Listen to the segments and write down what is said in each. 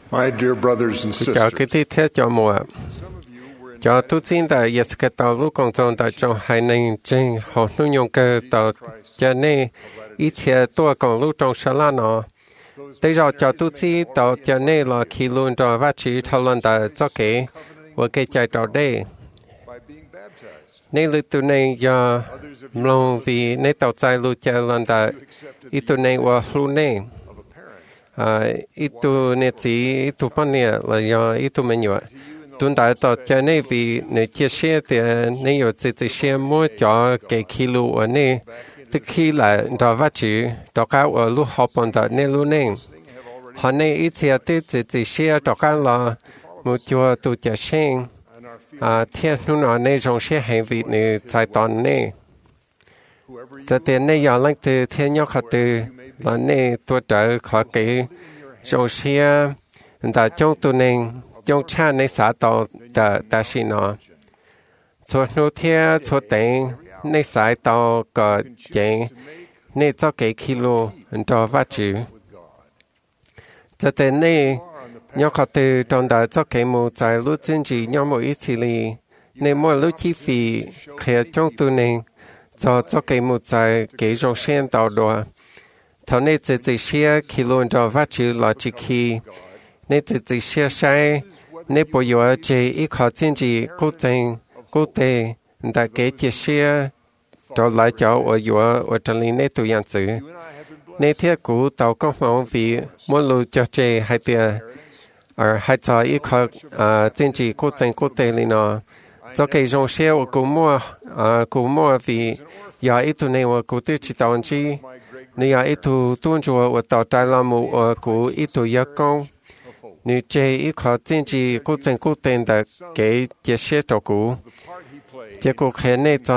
My dear brothers and chào sisters, quý tí thế cho mùa. Cho tu xin tại Yes cái tàu lúc công trong tại trong hai nền trên họ nuôi nhung cơ tàu cho nên ít chia tua còn lúc trong sáng là nó. Tới giờ cho tu xin tàu cho nên là khi luôn cho vắt chỉ thảo luận tại cho kế và cái chạy tàu đây. Nên lúc tu này do lòng vì nên tàu chạy lúc chạy lần tại ít tu này và lúc này. Itu ne chỉ itu pania là do itu mình nhớ tuần đại tàu cho nên vì ne chia sẻ thì ne có chỉ sẻ mua cho cái kilo ở này tức khi là đó vắt chữ đó cao ở lúc học bọn đó ne luôn nên họ ne ít chia thì chỉ sẻ đó cao là một chỗ tu chia sẻ thiên nu nó ne trong sẻ hành vi ne tại toàn ne cho tiền ne giờ lãnh từ thiên nhau khát từ là ne tôi trở khỏi cái trong xe đã trong tu nên trong cha ne xã tàu đã xin nó cho nô thiên cho tiền ne xã tàu có chuyện ne cho cái kilo cho vắt chữ cho tiền ne nhau khát từ trong đó cho cái một trái lúc chính trị nhau một ít thì ne mỗi lúc chi phí khi trong tu nên cho cái một trái cái trong xe tàu đó thầu nên chỉ xe kilo cho vắt chữ là chỉ khi nên chỉ xe sai nên bây giờ chỉ ít khó chính trị cố tình đã cái chỉ xe cho lại cho ở trong này nên tụi anh chữ nên thiết cũ tàu công mong vì muốn lưu cho chế hai tiền ở hai cho ít khó chính trị cố tình này nó cho cái trong xe của mua vì giờ ít tụi này ở của tự chỉ tàu chi nếu ít tu tuân chúa ở tàu trái làm một ở của ít tu gia công nếu chơi ít khó chính trị cố tình đã cái chia sẻ cho cũ chỉ có khả năng cho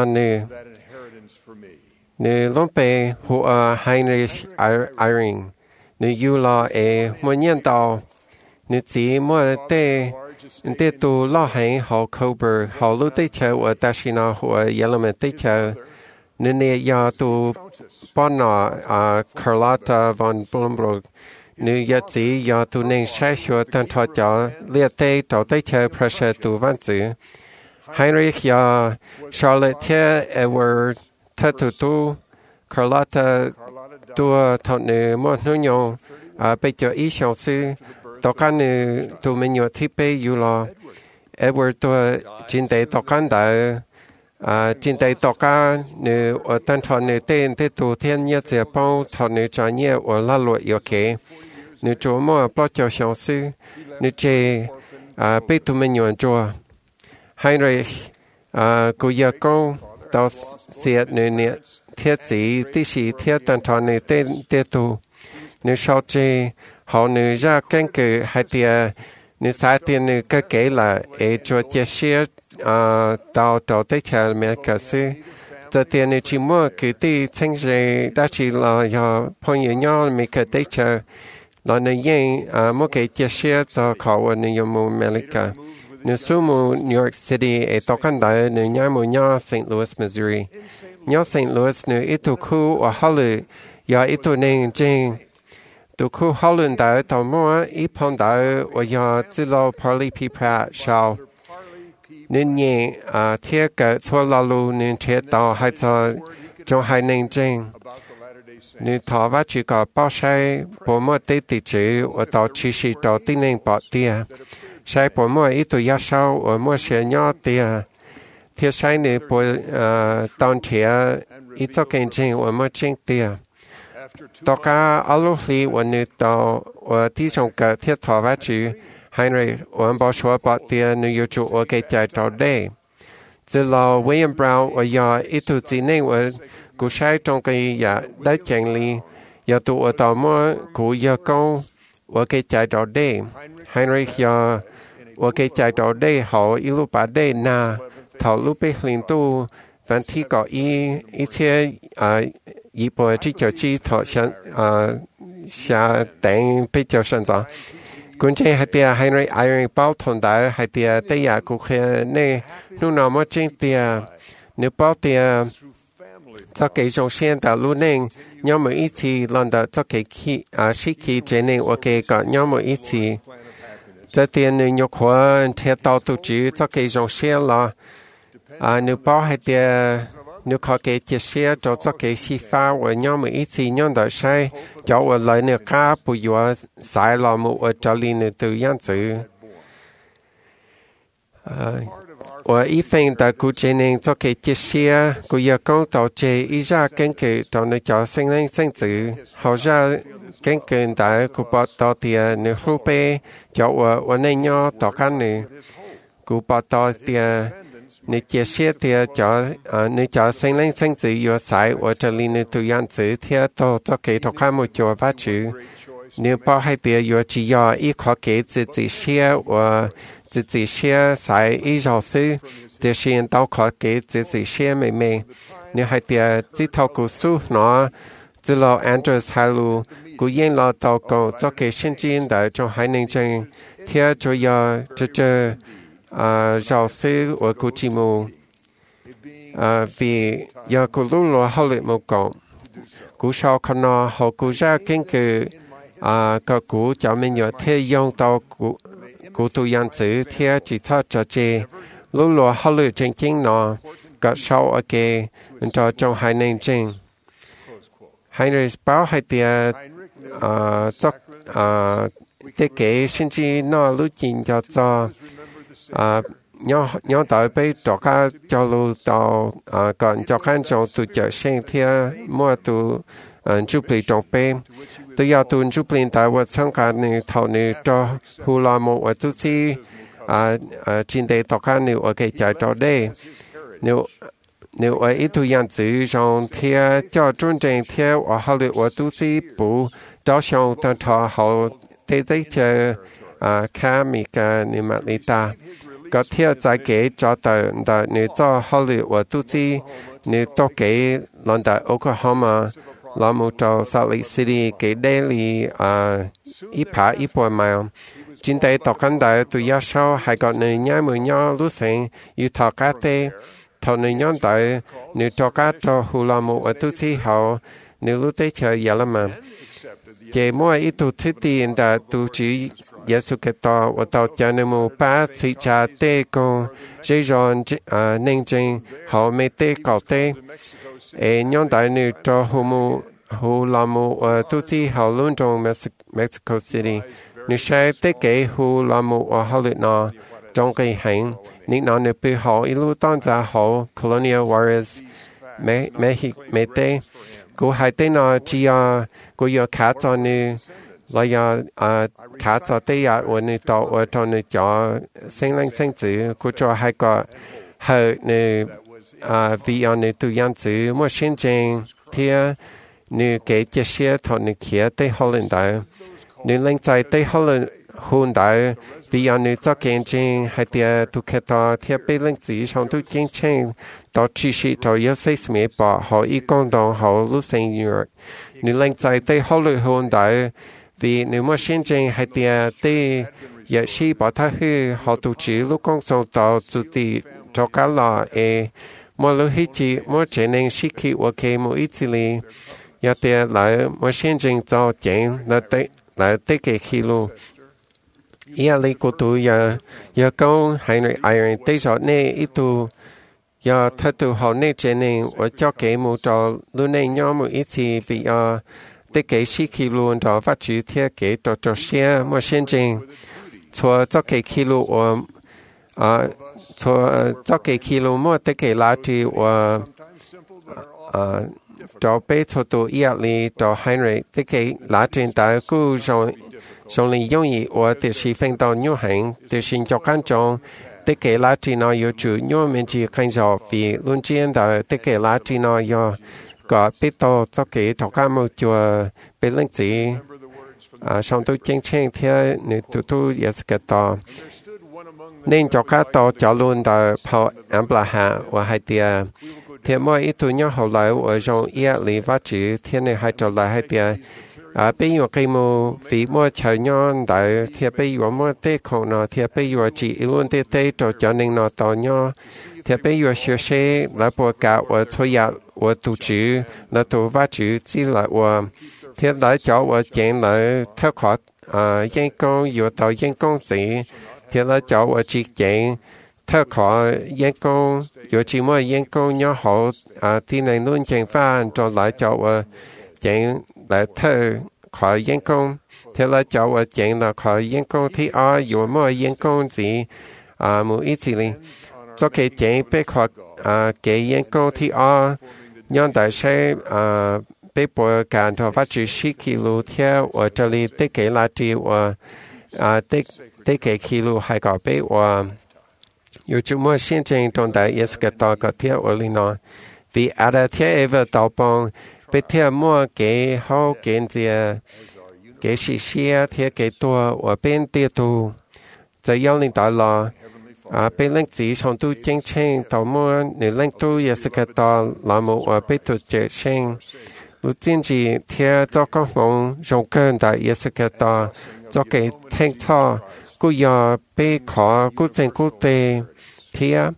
nếu lúc bé họ Heinrich Eyring nếu yêu là một nhân tàu nếu chỉ một tê tu lo hành họ Kober họ lúc tới chờ ở Tashina họ Yellowman tới chờ nên giờ tu bọn nó Carlotta von Blumberg nếu giờ chỉ giờ tu nên sai sửa tân thọ cho liệt tây trâu tây chơi pressure tu văn chữ Heinrich giờ Charlotte Edward thật tu Carlotta tu thọ nữ một nữ nhau bây giờ ý sáng sư tao can nữ tu mình nhớ thi bây giờ là Edward tu chính tế tao can đã trên tay tàu cá nếu ở tân thọ nếu tên tu thiên nhiên sẽ bao thọ nếu cho nhiều ở la lụa yếu kế nếu chỗ mà bao cho sáng sư nếu chế bây tu mình nhận cho Heinrich cô giờ con tàu xe nếu thiết chỉ tí sĩ thiết tân thọ nếu tên tu nếu sau chế họ nếu ra canh cử hai tia nếu sai tiền nếu cái kế là cho chia sẻ tàu tới chờ mẹ cả sư giờ tiền này chỉ mua cái tí thanh rể đã chỉ là do phong nhiêu nhau mẹ cả tới chờ là nên yên mua cái chia sẻ cho họ ở New York America nếu số mu New York City ở tàu căn đại nếu nhà mu nhà St. Louis Missouri nhà St. Louis nếu ít tu khu ở Hollywood giờ ít tu nên trên tu khu Hollywood đại tàu mua ít phong đại ở giờ chỉ lo Parley P. Pratt sao nên nhẹ thiết cái số la lu nên thiết tàu hai cho trong hai nền trên nên thọ vắt chỉ có bao sai bộ mỗi tê tỷ chữ ở tàu chỉ sĩ tàu tin nên bỏ tia sai bộ mỗi ít tuổi gia sau ở mỗi xe nhỏ tia thiết sai nên bộ tàu thiết ít cho kinh trên ở mỗi trên tia tàu cá alo li ở nơi tàu ở tí trong cái thiết thọ vắt chữ Heinrich ở bao số bỏ tiền nếu chủ ở cái chạy tàu đây. Chỉ là William Brown ở nhà ít tu chỉ nên ở cụ sai trong cái nhà đã chẳng li, nhà tu ở tàu mua cụ nhà con ở cái chạy tàu đây. Heinrich nhà ở cái chạy tàu đây họ ilu ba đây na thảo lúc bé liên tu vẫn thi có ý thế ý bộ chỉ cho chỉ thọ xa đánh bây giờ sẵn sàng quân chế hai tia Heinrich Eyring bao thôn đại hai tia tây亚cụ khe nè nu nào mà trên tia nếu bao tia cho cái trong xe đã luôn nên nhau một ít thì lần đó cho cái sĩ khí chế nên ok có nhau một ít thì giờ tiền nếu nhục hóa theo tàu tu chữ cho cái dòng xe là nếu bảo hay tiền nếu có cái chia sẻ cho cái si pha và nhau mà ít gì nhau đợi sai cho ở lại nếu cá bùi dọa sai là một ở trở lên nếu tự nhiên chữ và ý phèn tại cụ chế nên cho cái chia sẻ cụ giờ con tàu chế ý ra kiến cử trong nơi cho sinh linh sinh tử họ ra kiến cử tại cụ bảo tàu tiền nếu hữu bê cho ở nơi nhau tàu khăn nữa cụ bảo tàu tiền nếu chia sẻ tiền nếu cho sinh linh sinh tử vừa sai ở trở lên nếu tự nhiên chữ theo tàu cho cái tàu khăn một chỗ phát chữ nếu bảo hay tiền vừa chỉ do ý khó cái chỉ sẻ và chỉ xe sai ý giáo sư để hiện tao có cái chỉ xe mình nếu hay tiền chỉ thao cụ su nó chỉ lo Andrews Halu cụ yên lo tao có cho cái sinh viên tại trong hai nền chân theo cho giờ giáo sư ở cụ chỉ mù vì giờ cụ lúc lo học lệ một cộng cụ sau con nó họ cụ ra kinh cử các cụ cho mình nhớ theo dùng tao cụ tu yan chữ theo chỉ thọ cho chê lúc lo học lệ chân chính nó các sau ở cái mình cho trong hai nền chân Heinrich bảo hai tia cho tế kế sinh chi nó lúc chín cho nhau tới bây cho các cho lưu tàu còn cho các trong tụ chợ sinh theo mua tụ chụp lì trong bên tôi要tụ chụp lì tại vật trong cả này thầu này cho hù la một ở tụ si trên đây tàu các này ở cái chợ cho đây nếu ở ít thời gian chữ trong theo cho trung trình theo ở hà nội ở tụ si bù đó xong tân thọ họ thế đấy chờ khá mi cả niệm mặt lý ta có theo giải kế cho tờ nếu cho hà nội ở tụ si nếu to kế lần tại Oklahoma là một trong Salt Lake City cái daily ít phá ít bồi mile trên đây tàu căn đại tụi gia sau hay còn nơi nhà mười nhau lúc sáng yêu thọ cá tê thầu nơi nhóm tại nếu cho cá cho hù la một ở tu sĩ họ nếu lúc tới chờ giờ lắm mà chỉ mỗi ít tu thích tiền đã tu chỉ Giêsu Kitô ở tàu chờ nên một ba sĩ cha tê con dây ròn nên trình họ mê tê cầu tê nhóm tại nếu cho hù la một ở tu sĩ họ luôn trong Mexico City nếu sai tê kể hù la một ở Hà Nội nó trong cái hành những nó nếu bị họ ilu tông ra họ colonial warriors mê tê cô hai tê nó chỉ cô yêu khá cho nữ là yêu khá cho tê ya ở nữ tàu ở trong nữ cho sinh linh sinh tử cô cho hai個hợp nữ vì ở nữ tu yan tử mua sinh trình thì nữ kể chia sẻ thọ nữ kia tê họ lên đại nữ linh trái tê họ lên hôn đại vì anh nữ cho kiến trình hay tiệt tu kết tao tiệt bị linh chỉ trong tu kiến trình đó chỉ是到有些什麼吧họ ý con đồng họ lúc sinh New York nữ linh trái tê họ lên hôn đại vì nếu mà sinh trình hay tiệt tê giờ chỉ bảo ta hư họ tu chỉ lúc con sống tao chủ tì cho cả là mà lúc hết chỉ mà trở nên sĩ khí ok một ít gì giờ tiệt lại mà sinh trình cho chuyện là tê cái khi luôn ia lấy cô tu giờ câu hay nói ai tới giờ này ít tu giờ thật tu họ này trên này ở cho cái một trò luôn này nhau một ít gì vì tới cái sĩ khí luôn đó phát triển theo cái trò xe mà sinh trình cho cái kilo cho cái kilo mà tới cái lá thì cho bé cho tu ia lấy cho hay nói tới cái lá trên tại cứ rồi trong lý do gì ở để sử dụng到nhiều hành để sinh cho căn trong để cái lá chỉ nó yêu chủ nhiều mình chỉ看rõ vì luôn chiến đó để cái lá chỉ nó yêu có biết to cho cái thọ cam một chùa bên lưng chỉ trong tôi chiến tranh theo nữ tu yes cái to nên cho các to cho luôn đó Paul Abraham và hai tia thì mỗi ít tu nhau hậu lại ở trong ia lý phát triển thiên này hai trở lại hai tia bây giờ cái mô vì mua chờ nhau tại thì bây giờ mua tê khẩu nó thì bây giờ chỉ luôn tê cho nên nó to nhau thì bây giờ sửa xe là bộ cả ở thôi ya ở tu chữ là tu phát chữ chỉ là thiết lại cho vợ chén lại theo khó dân công vừa tàu dân công gì thiết lại cho vợ chỉ chén theo khó dân công vừa chỉ mua dân công nhỏ hộ thì này luôn chén pha cho lại cho vợ chén lại theo khó dân công thiết lại cho vợ chén là khó dân công thì vừa mua dân công gì một ít gì liền cho cái chén bé khó cái dân công thì nhân đại sẽ被迫赶着发展10 kilo 天，我这里得给垃圾我得给 kilo 还搞被我有这么现在中的也是个大个天我里呢，为阿的天一个到帮被天么给好给这给些些天给多我变得多，这样领导了。被领子上都精清，到么你领都也是个到那么我被都决心。如今日天做工忙，用更大也是个到做给听错，故要被考，故正故对天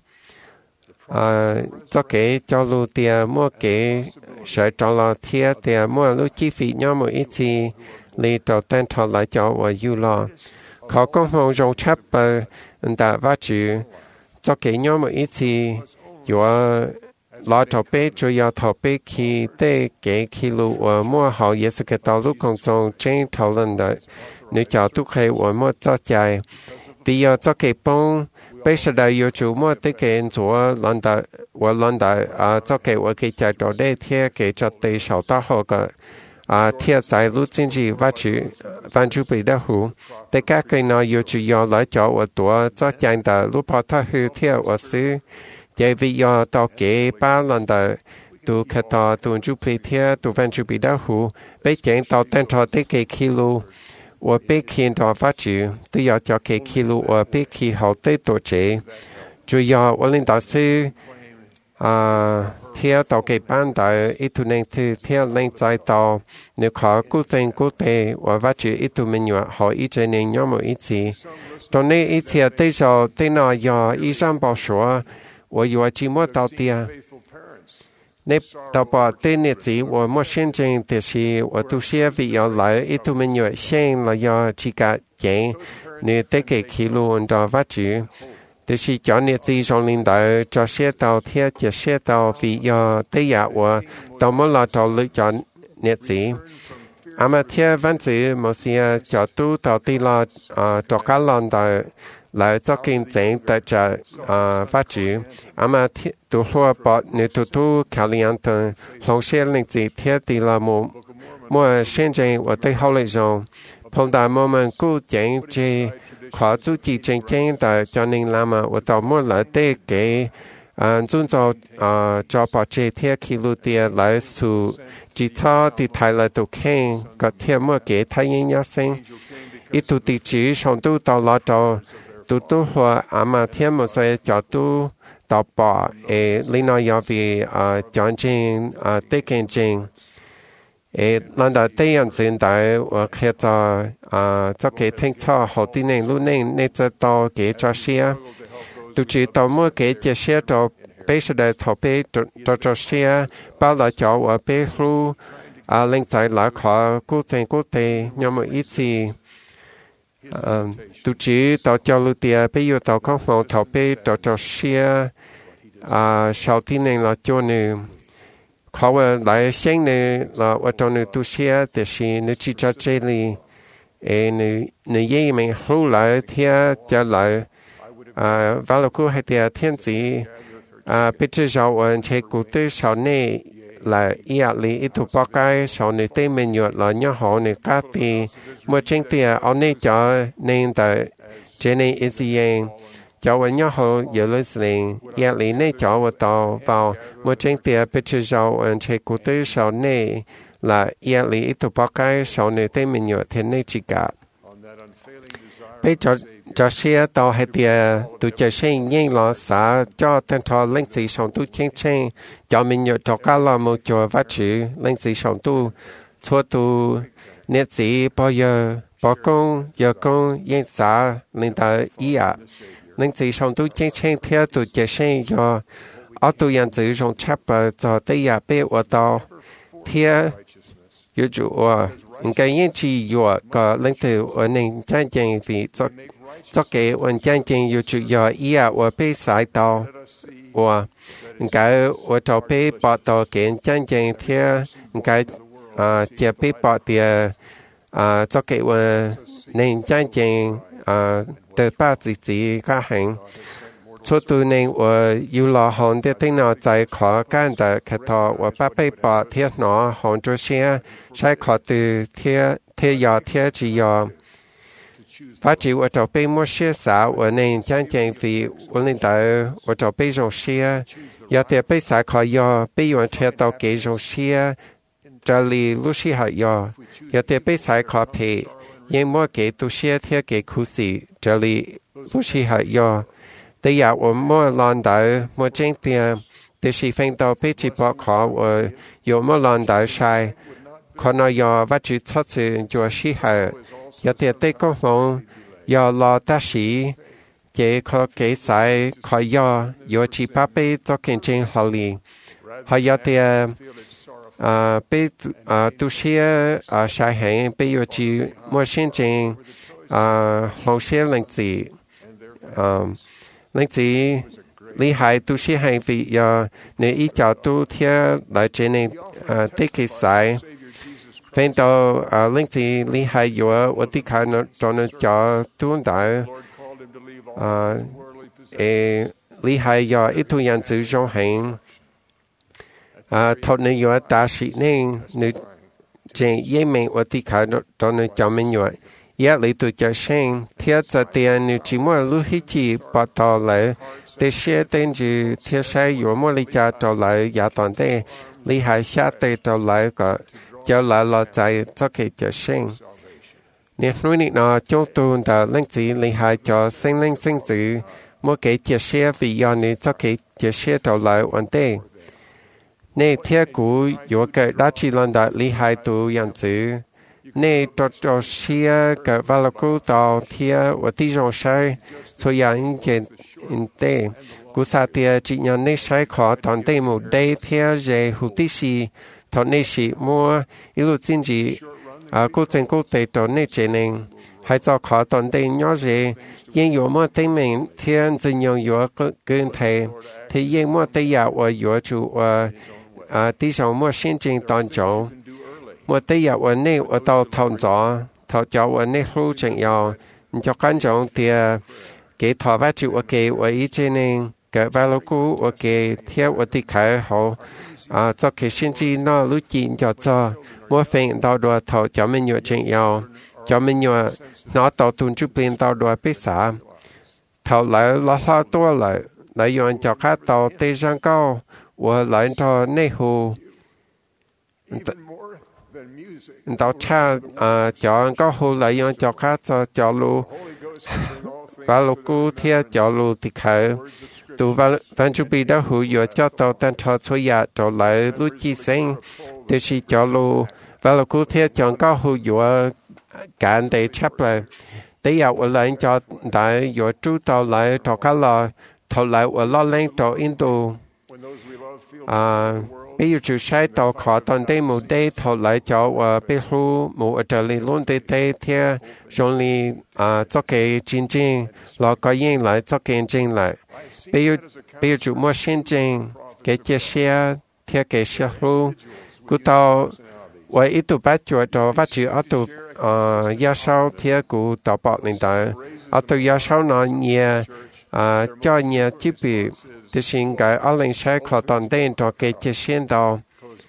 做给教路的么给谁找了天的么路机费要么一起嚟到等他来叫我有了，考工忙用差不。đã vắt chữ cho cái nhóm một ít thì có lo thầu bê chủ yếu thầu bê khi để cái kilo ở mua họ也是个道路公众正讨论的，你找都可以我们做在，比如做cái bông，被时代有主么的给人做，让到我让到做给我给在做的贴给做对手到后个。thiết giải lúc chính trị và chữ văn chủ bị đau hủ để các cái nào yêu chủ yếu lại cho ở tuổi cho chẳng đã lúc bỏ thà hư thiết ở xứ để vì do tàu kế ba lần đã tu khát tàu tu chủ bị thiết tu văn chủ bị đau hủ bây chẳng tàu tên trò tới cái kilo ở bây khi đó phát chữ tự do cho cái kilo ở bây khi hậu tới tổ chế chủ yếu ở lên đạo sư theo tàu cái ban đại ít tu nên theo lên trái tàu nếu khó cố tình cố tế và phát triển ít tu mình nhọ họ ít chơi nên nhóm một ít gì cho nên ít thì tới giờ tới nào giờ ít sang bảo số và giờ chỉ mua tàu tiền nếu tàu bảo tới này gì và mua hiện trên thì là và tu sửa vì giờ lại ít tu mình nhọ hiện là giờ chỉ cả tiền nếu tới cái kilo đó phát triển这是叫你自己上领导找些到天接些到为要对呀我到么了找了叫你自己阿么天反正某些角度到底了找个领导来做竞争的这发展阿么天都说把你都考量等龙些领子天地了么现在我对好了种碰到我们固定这khó chú chỉ tranh tranh tại cho nên làm ở tàu mua lại để cái chúng cho bảo chế theo kilo tiền lại số chỉ cho thì thay lại tụ khen có theo mua cái thay nhá sinh ít tụ tỷ chỉ xong tụ tàu lọ tàu tụ hoa mà theo một số cho tụ tàu bỏ lý nói do vì chọn tranh để khen tranh lần đầu tiên hiện tại我看到这个听错好的人路人你知道给这些都知道么给这些到被时代头被这些把了叫我被路另在来考古镇古地那么一起都知道教路的被有到康房头被这些小的人了叫你เขาว่าหลายเสียงเนี่ยเราว่าตอนนี้ตัวเสียแต่สินึกจิตใจเลยเนี่ยยี่มันรู้หลายเที่ยจะหลายว่าเราก็ให้เที่ยเที่ยนสีเป็นเจ้าวันเชกุตสาวเนี่ยหลายอีอาลีอีตัวปากไก่สาวเนี่ยเต้มันหยดหลายย่อหอเนี่ยกัดตีเมื่อเชิงเที่ยเอาเนี่ยจะเนี่ยแต่เจเนี่ยอิสเองcho anh nhớ họ giờ lên sling, giờ lý này cho vào tàu vào một trên tiền bị chịu giàu anh chơi cụ thể sau này là giờ lý tụ bác cái sau này tên mình nhớ thế này chỉ cả. Bây giờ cho xe tàu hay tiền tụ chơi sinh nhanh lo xã cho tên thọ linh sĩ sống tu chênh chênh cho mình nhớ cho cả lo một chỗ phát triển linh sĩ sống tu chua tu nhiệt sĩ bao giờ bao công yên xã linh ta ý ạ. Nên chỉ sống tu chênh chênh theo tu chế sinh cho ở tu yên chỉ dùng chấp cho tới nhà bé ở đó theo yêu chủ cái những chi yêu có lãnh thử ở nền chân chân vì cho cái ổn chân chân yêu chủ yêu ý ở bên sai tàu cái ở trong bên bỏ tàu cái chân chân theo cái chỉ bên bỏ tiền cho cái nền chân chân từ ba chỉ cái hành cho tôi nên yêu lo hòn để thấy nó在khó干的开头我把背包贴nó hòn cho xe sai khó từ贴要贴只要发起我找背莫些啥我能讲讲为我能到我找背种些要得背啥可要背用贴到给种些这里路西还要得背啥可配因莫给都些贴给苦死这里路西还要แต่อยากว่าเมื่อลอนดาวเมื่อเจงเตียแต่ชีเฟงตัวไปจีบขอว่าอยู่เมื่อลอนดาวใช้คนอยวัดจุดทัศน์จัวชีหายาเตียเต้ก็มองยอรอตาชีเจขอเกสายขอยอยู่จีบไปจอกเก่งจริงฮอลลีหายาเตียไปตุเชียใช้แห่งไปอยู่จีมัวเช่นจริงลงเชียหลังจีlãnh chỉ lý hải tu sĩ hành vị do nếu ý cho tu theo lại trên này tích cực sai phần đầu lãnh chỉ lý hải do ở tích khả nó cho nó cho tu đại lý hải do ít tu nhân sự trong hành thọ nên do ta sĩ nên nếu trên ý mình ở tích khả nó cho nó cho mình rồi ya lấy tu cho sinh theo cho tiền nếu chỉ muốn lưu hít chỉ bắt đầu lại để xe tên chỉ theo sai yếu mua lấy cho trở lại giá toàn thế lấy hai xa tê trở lại có trở lại lo chạy cho cái cho sinh nếu nói nó trong tuần đã lên chỉ lấy hai cho sinh linh sinh tử mua cái cho xe vì do này cho cái cho xe trở lại ổn thế nên theo cũ yếu cái đã chỉ lần đã lấy hai tu yang chữ nên cho xe cái vào là cô tàu theo ở tí trong sai so yang cái tê cú sa tia chỉ nhận nên sai khó thằng tê một đây theo về hụt tí xì thằng nên xì mua ilu chính trị cô chân cô tê cho nên chế nên hay cho khó thằng tê nhỏ về nhưng yếu mua tê mình theo chỉ nhận yếu cơn thề thì nhưng mua tê yếu ở yếu chủ tí trong mua xin trình toàn chỗ một tí yếu ở nơi ở tàu thòng gió thầu cho ở nơi hưu chẳng yếu cho căn trọng thì cái thọ phát chịu ở cái ở ý trên nên cái vào lúc cũ ở cái theo ở tí khai họ cho cái xin chi nó lúc chín cho mua phèn tàu đùa thầu cho mình nhựa chẳng yếu cho mình nhựa nó tàu tuần chụp lên tàu đùa biết xã thầu lại lo tua lại dùng cho các tàu tê giang cao và lại cho nơi hồ tàu cha cho có hồ lại dùng cho các cho lu và lúc cũ theo cho lu thì khởi tụ văn chụp bị đã hữu dụng cho tàu tan thọ suy ya trở lại lúc chi sinh thì chỉ cho lu và lúc cũ theo chọn có hữu dụng cả để chấp lại để ở lại cho đại dụng chú tàu lại cho các lò thầu lại ở lo lên cho Indo bây giờ chủ sai tàu khó toàn đây một day thầu lại cho Peru một trở lại luôn để thế theo trong li cho cái chiến tranh lo có yên lại cho cái chiến lại bây giờ chủ mua chiến tranh cái chia sẻ theo cái xe luôn cú tàu và ít tụ bắt chuột cho phát triển ở tụ gia sau theo cú tàu bọt lên đó ở tụ gia sau nó nhiều cho nhiều chi phí thì xin cái ở lên xe khó toàn tên cho cái chia sẻ đó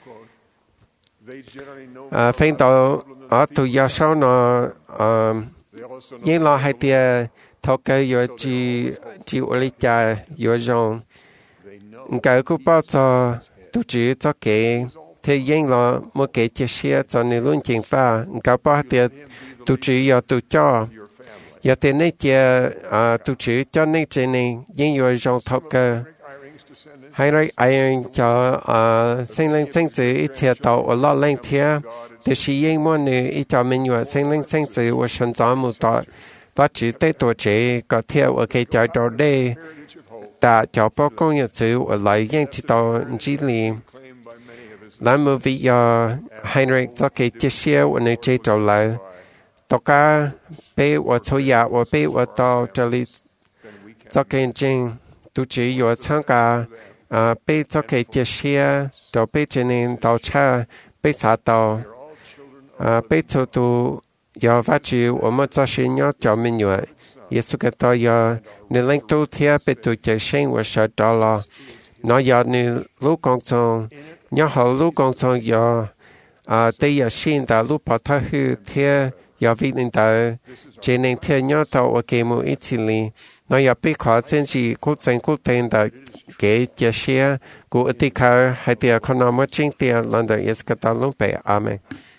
phim tàu ở tụ gia sau nó những lo hai tia thâu cái yo chỉ ở đây cha yo rong cái cú bao cho tụ chỉ cho cái thì những lo một cái chia sẻ cho nên luôn chính pha cái bao tia tụ chỉ yo tụ cho giờ thì này chia tụ chỉ cho nên trên này những yo rong thâu cái hay là ai cho sinh linh sinh tử ít chia tàu ở lo lên theo thì chỉ những món này ít cho mình yo sinh linh sinh tử ở sinh ra một tọt và chỉ tới tuổi trẻ có theo ở cái trái đó đây đã cho bao công nghiệp sự ở lại những chỉ tàu chỉ li Lan mô vị do Heinrich cho cái chia sẻ của nơi chế trâu lại. Tất cả bé và số nhà và bé và tàu trở lại cho cái trình tu chỉ có tham gia bé cho cái chia sẻ cho bé trên nền tàu cha bé xã tàu bé cho tu do phát triển và một số sinh nhật cho mình nhớ. Giêsu Kitô do nên lãnh tu theo bé tu chạy sinh và sợ đó là nó do nên lúc con trong nhớ họ lúc con trong do đây là sinh đã lúc bỏ tháo hư theo do vị linh đạo cho nên theo nhớ tàu ở cái mùa Italy nó do bị khó chân chỉ quốc tế đã cái chia sẻ của Italy hay là con nào mà chính tiền lần đầu Giêsu Kitô lúc bé. Amen.